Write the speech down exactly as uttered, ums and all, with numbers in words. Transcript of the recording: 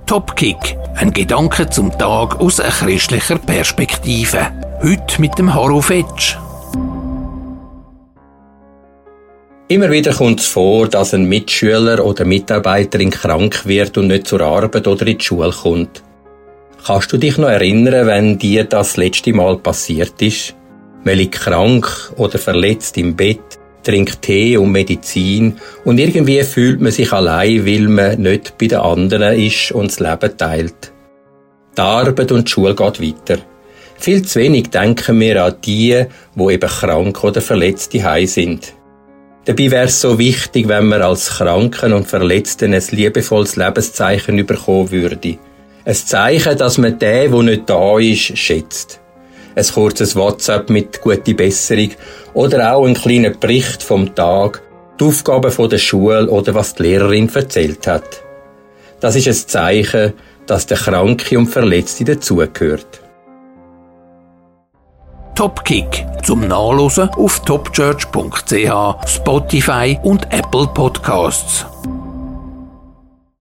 Topkick, ein Gedanke zum Tag aus einer christlicher Perspektive. Heute mit dem Harro Fetsch. Immer wieder kommt es vor, dass ein Mitschüler oder Mitarbeiterin krank wird und nicht zur Arbeit oder in die Schule kommt. Kannst du dich noch erinnern, wenn dir das, das letzte Mal passiert ist? Man liegt krank oder verletzt im Bett, trinkt Tee und Medizin und irgendwie fühlt man sich allein, weil man nicht bei den anderen ist und das Leben teilt. Die Arbeit und die Schule geht weiter. Viel zu wenig denken wir an die, die eben krank oder verletzt zuhause sind. Dabei wäre es so wichtig, wenn man als Kranken und Verletzten ein liebevolles Lebenszeichen bekommen würde. Ein Zeichen, dass man den, der nicht da ist, schätzt. Ein kurzes WhatsApp mit «Gute Besserung» oder auch ein kleiner Bericht vom Tag, die Aufgaben von der Schule oder was die Lehrerin erzählt hat. Das ist ein Zeichen, dass der Kranke und Verletzte dazugehört. Topkick zum Nachlesen auf topchurch punkt c h, Spotify und Apple Podcasts.